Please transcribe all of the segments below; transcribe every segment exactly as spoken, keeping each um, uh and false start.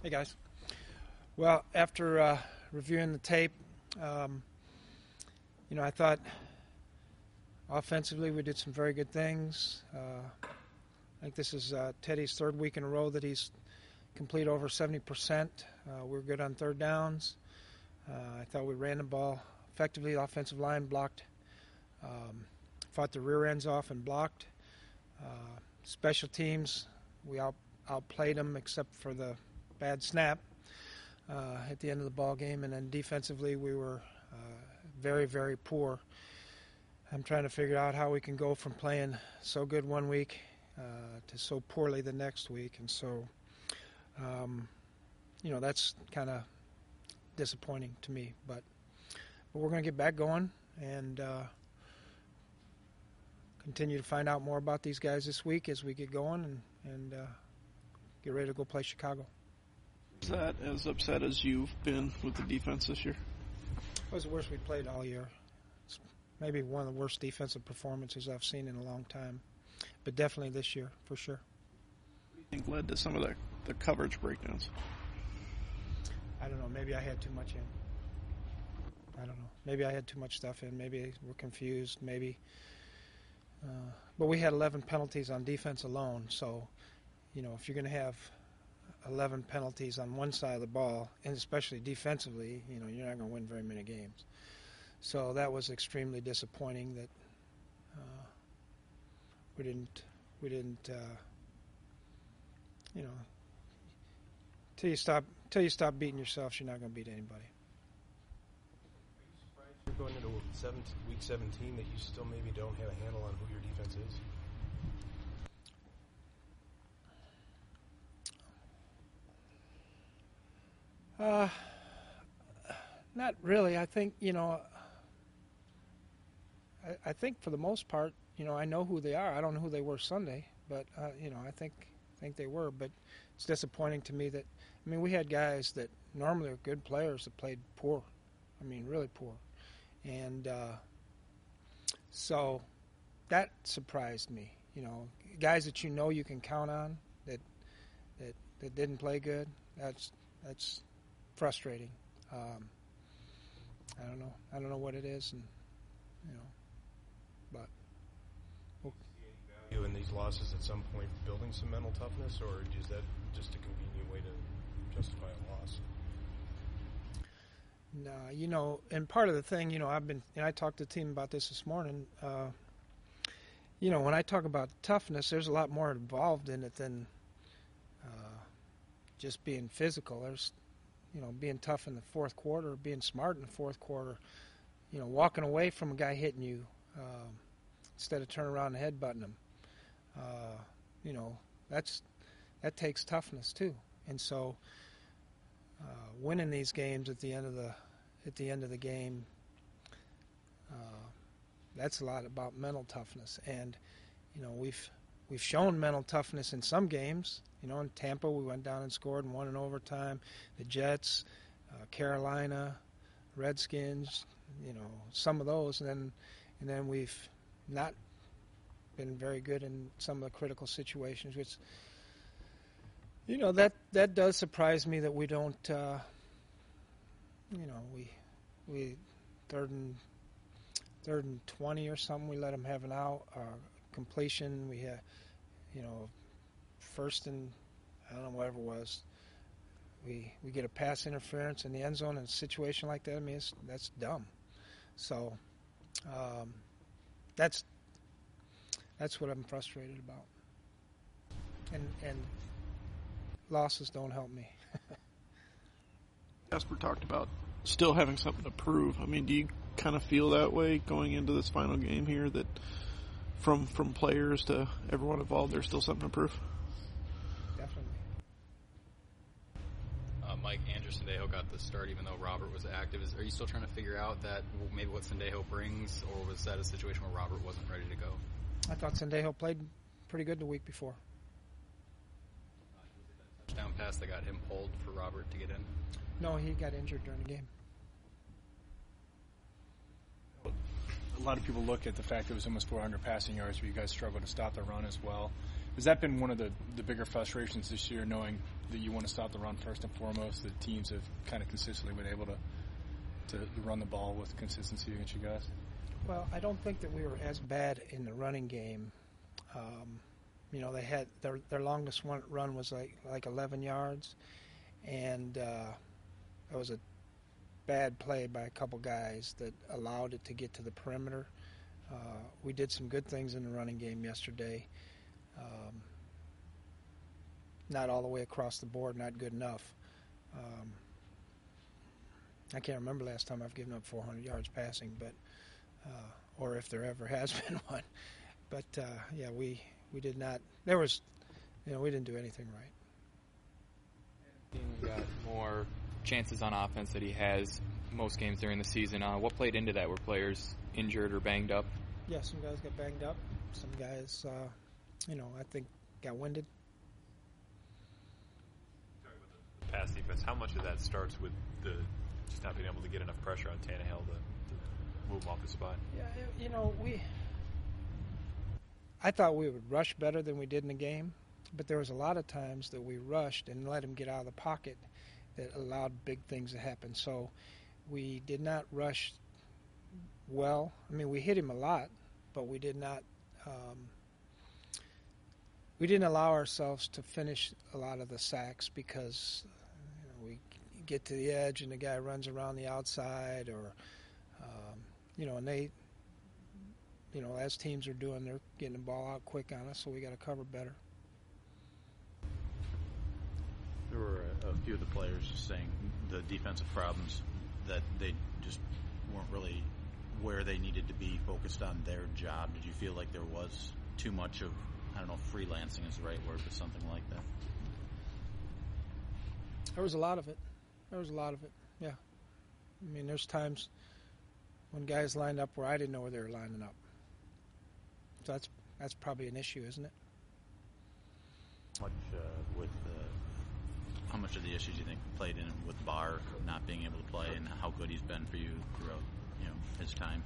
Hey, guys. Well, after uh, reviewing the tape, um, you know, I thought offensively we did some very good things. Uh, I think this is uh, Teddy's third week in a row that he's complete over seventy percent. Uh, we're good on third downs. Uh, I thought we ran the ball effectively. The offensive line blocked, um, fought the rear ends off and blocked. Uh, special teams, we out, outplayed them except for the bad snap uh, at the end of the ball game. And then defensively, we were uh, very, very poor. I'm trying to figure out how we can go from playing so good one week uh, to so poorly the next week. And so, um, you know, that's kind of disappointing to me. But, but we're going to get back going and uh, continue to find out more about these guys this week as we get going and, and uh, get ready to go play Chicago. Is that as upset as you've been with the defense this year? It was the worst we played all year. It's maybe one of the worst defensive performances I've seen in a long time, but definitely this year for sure. What do you think led to some of the, the coverage breakdowns? I don't know. Maybe I had too much in. I don't know. Maybe I had too much stuff in. Maybe we're confused. Maybe. Uh, but we had eleven penalties on defense alone. So, you know, if you're going to have eleven penalties on one side of the ball, and especially defensively, you know, you're not going to win very many games. So that was extremely disappointing that uh, we didn't, we didn't, uh, you know, till you stop, till you stop beating yourself, you're not going to beat anybody. Are you surprised you're going into week seventeen that you still maybe don't have a handle on who your defense is? Uh, not really. I think, you know, I, I think for the most part, you know, I know who they are. I don't know who they were Sunday, but, uh, you know, I think think they were. But it's disappointing to me that, I mean, we had guys that normally are good players that played poor. I mean, really poor. And uh, so that surprised me. You know, guys that you know you can count on that that, that didn't play good, that's that's frustrating. Um, I don't know. I don't know what it is, and you know, but well, do you see any value in these losses at some point building some mental toughness, or is that just a convenient way to justify a loss? No, you know, and part of the thing, you know, I've been, and I talked to the team about this this morning. Uh, you know, when I talk about toughness, there's a lot more involved in it than uh, just being physical. There's You know, being tough in the fourth quarter, being smart in the fourth quarter, you know, walking away from a guy hitting you um, instead of turning around and headbutting him. Uh, you know, that's that takes toughness too. And so, uh, winning these games at the end of the at the end of the game, uh, that's a lot about mental toughness. And you know, we've we've shown mental toughness in some games. You know, in Tampa, we went down and scored and won in overtime. The Jets, uh, Carolina, Redskins, you know, some of those. And then, and then we've not been very good in some of the critical situations, which, you know, that, that does surprise me that we don't, uh, you know, we, we third and, third and twenty or something, we let them have an out, uh, completion. We had, you know, first and, I don't know, whatever it was, we we get a pass interference in the end zone in a situation like that. I mean, it's, that's dumb. So um, that's that's what I'm frustrated about. And and losses don't help me. Jasper talked about still having something to prove. I mean, do you kind of feel that way going into this final game here, that from from players to everyone involved, there's still something to prove? Definitely. Uh, Mike, Andrew Sendejo got the start even though Robert was active. Is, are you still trying to figure out that maybe what Sendejo brings, or was that a situation where Robert wasn't ready to go? I thought Sendejo played pretty good the week before. Uh, was it that touchdown pass that got him pulled for Robert to get in? No, he got injured during the game. A lot of people look at the fact that it was almost four hundred passing yards, but you guys struggled to stop the run as well. Has that been one of the, the bigger frustrations this year, knowing that you want to stop the run first and foremost, that teams have kind of consistently been able to, to run the ball with consistency against you guys? Well, I don't think that we were as bad in the running game. Um, you know, they had their their longest one, run was like like eleven yards, and uh, it was a bad play by a couple guys that allowed it to get to the perimeter. Uh, we did some good things in the running game yesterday. Um, not all the way across the board, not good enough. Um, I can't remember last time I've given up four hundred yards passing, but uh, or if there ever has been one. But uh, yeah, we we did not. There was, you know, we didn't do anything right. He got more chances on offense that he has most games during the season. Uh, what played into that? Were players injured or banged up? Yeah, some guys got banged up. Some guys, uh, you know, I think got winded. Talking about the pass defense, how much of that starts with the just not being able to get enough pressure on Tannehill to, to move him off his spot? Yeah, you know, we. I thought we would rush better than we did in the game, but there was a lot of times that we rushed and let him get out of the pocket that allowed big things to happen. So we did not rush well. I mean, we hit him a lot, but we did not. Um, we didn't allow ourselves to finish a lot of the sacks because you know, we get to the edge and the guy runs around the outside, or um, you know, and they, you know, as teams are doing, they're getting the ball out quick on us, so we got to cover better. There were a, a few of the players just saying the defensive problems, that they just weren't really where they needed to be focused on their job. Did you feel like there was too much of, I don't know if freelancing is the right word, but something like that? There was a lot of it. There was a lot of it, yeah. I mean, there's times when guys lined up where I didn't know where they were lining up. So that's that's probably an issue, isn't it? Much uh, with uh, how much of the issues do you think played in with Barr not being able to play, and how good he's been for you throughout, you know, his time?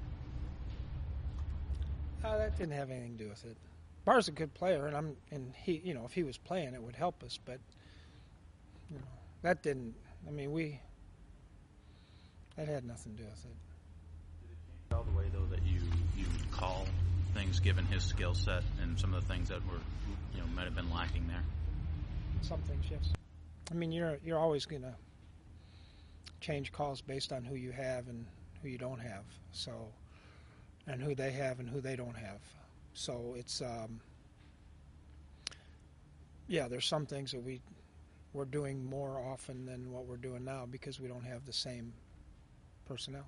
Uh, that didn't have anything to do with it. Barr's a good player, and I'm and he, you know, if he was playing, it would help us. But you know, that didn't. I mean, we that had nothing to do with it. Did it change all the way though that you you would call things given his skill set and some of the things that were, you know, might have been lacking there? Some things, yes. I mean, you're you're always going to change calls based on who you have and who you don't have. So, and who they have and who they don't have. So it's um, yeah. There's some things that we we're doing more often than what we're doing now because we don't have the same personnel.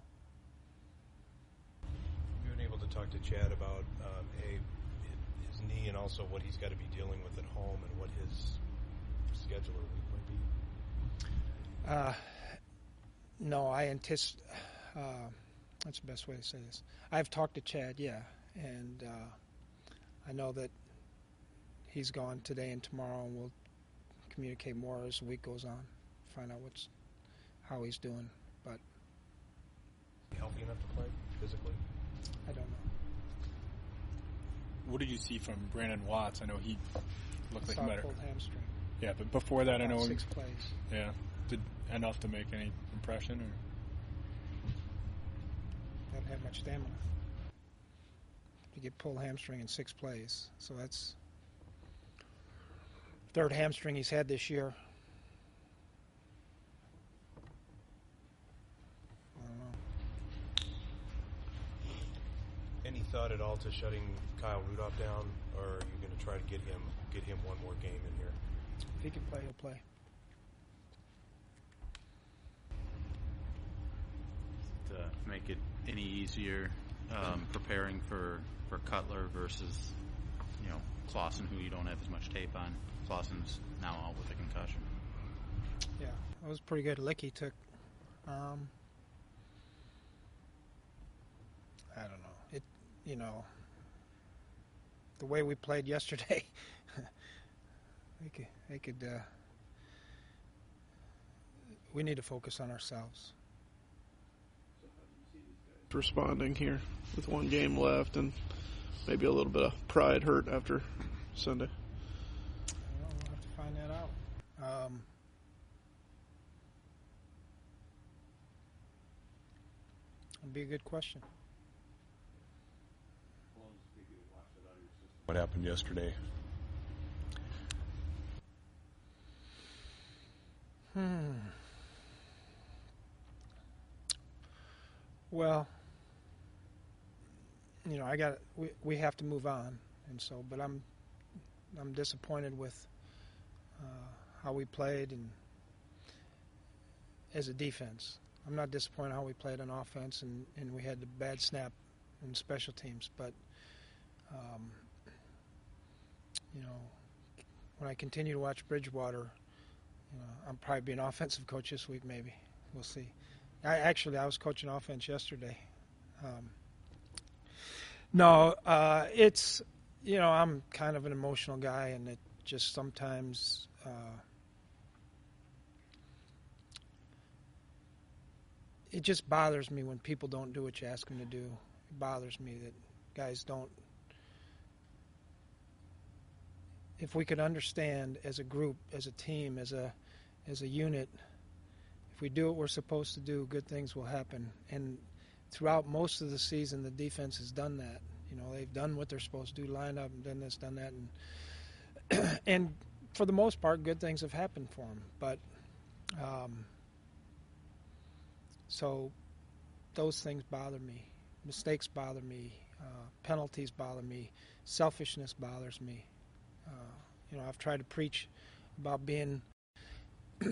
You've been able to talk to Chad about um, a his knee and also what he's got to be dealing with at home and what his schedule or week might be. Uh, no, I anticipate. Uh, that's the best way to say this. I've talked to Chad, yeah, and uh, I know that he's gone today and tomorrow, and we'll communicate more as the week goes on, find out what's how he's doing. But Healthy enough to play physically? I don't know. What did you see from Brandon Watts? I know he looked like Saw a better. pulled hamstring. Yeah, but before that, I know Six plays. Yeah, did enough to make any impression, or Doesn't have much stamina. You get pulled hamstring in six plays, so that's third hamstring he's had this year. I don't know. Any thought at all to shutting Kyle Rudolph down, or are you going to try to get him get him one more game in here? If he can play, he'll play. To make it any easier um, preparing for, for Cutler versus, you know, Clausen, who you don't have as much tape on. Clausen's now out with a concussion. Yeah, that was pretty good lick he took. Um, I don't know. It, you know, the way we played yesterday, they could, they could. Uh, we need to focus on ourselves. Responding here with one game left and maybe a little bit of pride hurt after Sunday? I don't know, we'll have to find that out. Um, It'd be a good question. What happened yesterday? Hmm. Well, you know, I got we we have to move on, and so, but I'm I'm disappointed with uh, how we played and as a defense. I'm not disappointed how we played on offense, and, and we had the bad snap in special teams. But, um, you know, when I continue to watch Bridgewater, you know, I'll probably be an offensive coach this week maybe. We'll see. I Actually, I was coaching offense yesterday. Um, no, uh, it's, you know, I'm kind of an emotional guy, and it just sometimes uh, it just bothers me when people don't do what you ask them to do. It bothers me that guys don't. If we could understand as a group, as a team, as a as a unit, if we do what we're supposed to do, good things will happen. And throughout most of the season, the defense has done that. You know, they've done what they're supposed to do, line up and done this, done that, and and for the most part, good things have happened for them. But um, so those things bother me. Mistakes bother me. Uh, penalties bother me. Selfishness bothers me. Uh, you know, I've tried to preach about being the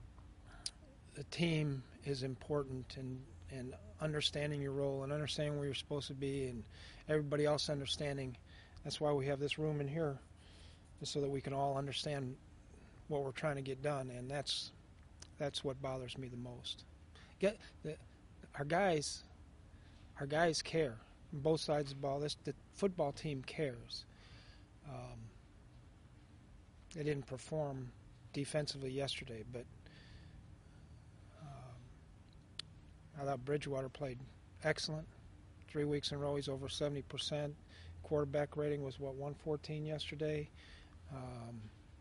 team is important, and, and understanding your role and understanding where you're supposed to be, and everybody else understanding. That's why we have this room in here, just so that we can all understand what we're trying to get done, and that's that's what bothers me the most. Get the, our guys, our guys care on both sides of the ball. This the football team cares. Um, they didn't perform defensively yesterday, but um, I thought Bridgewater played excellent. Three weeks in a row, he's over seventy percent. Quarterback rating was, what, one fourteen yesterday. Um,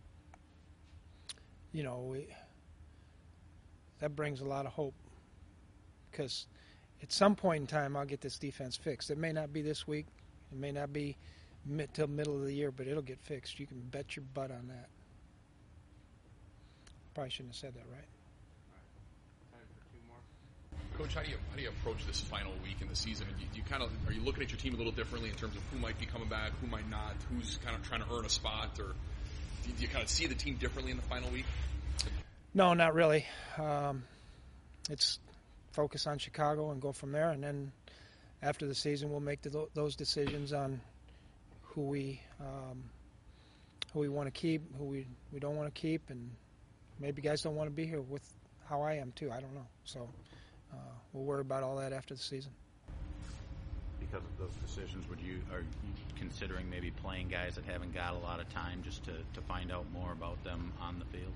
you know, we, that brings a lot of hope, because at some point in time, I'll get this defense fixed. It may not be this week. It may not be mid, till middle of the year, but it'll get fixed. You can bet your butt on that. Probably shouldn't have said that, right? Coach, how do you how do you approach this final week in the season? Do you, do you kind of are you looking at your team a little differently in terms of who might be coming back, who might not, who's kind of trying to earn a spot, or do you, do you kind of see the team differently in the final week? No, not really. Um, it's focus on Chicago and go from there, and then after the season, we'll make the, those decisions on who we um, who we want to keep, who we, we don't want to keep, and maybe guys don't want to be here with how I am too. I don't know. So. Uh, we'll worry about all that after the season. Because of those decisions, would you are you considering maybe playing guys that haven't got a lot of time just to, to find out more about them on the field?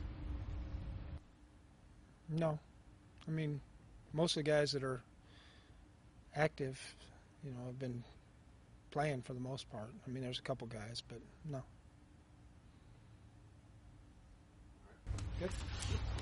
No. I mean, most of the guys that are active, you know, have been playing for the most part. I mean, there's a couple guys, but no. Good.